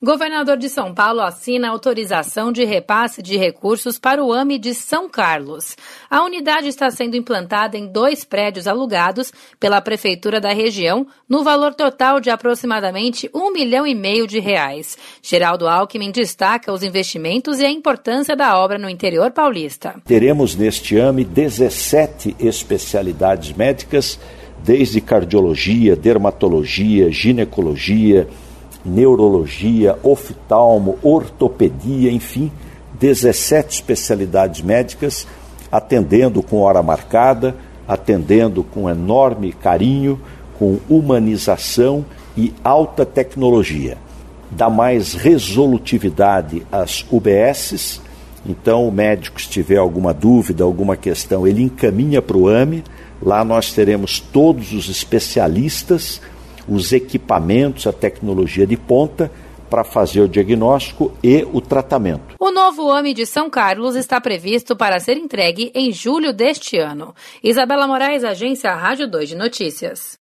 Governador de São Paulo assina autorização de repasse de recursos para o AME de São Carlos. A unidade está sendo implantada em 2 prédios alugados pela Prefeitura da região, no valor total de aproximadamente R$1,5 milhão. Geraldo Alckmin destaca os investimentos e a importância da obra no interior paulista. Teremos neste AME 17 especialidades médicas, desde cardiologia, dermatologia, ginecologia, neurologia, oftalmo, ortopedia, enfim, 17 especialidades médicas, atendendo com hora marcada, atendendo com enorme carinho, com humanização e alta tecnologia. Dá mais resolutividade às UBSs, então o médico, se tiver alguma dúvida, alguma questão, ele encaminha para o AME, lá nós teremos todos os especialistas, os equipamentos, a tecnologia de ponta para fazer o diagnóstico e o tratamento. O novo AME de São Carlos está previsto para ser entregue em julho deste ano. Isabela Moraes, Agência Rádio 2 de Notícias.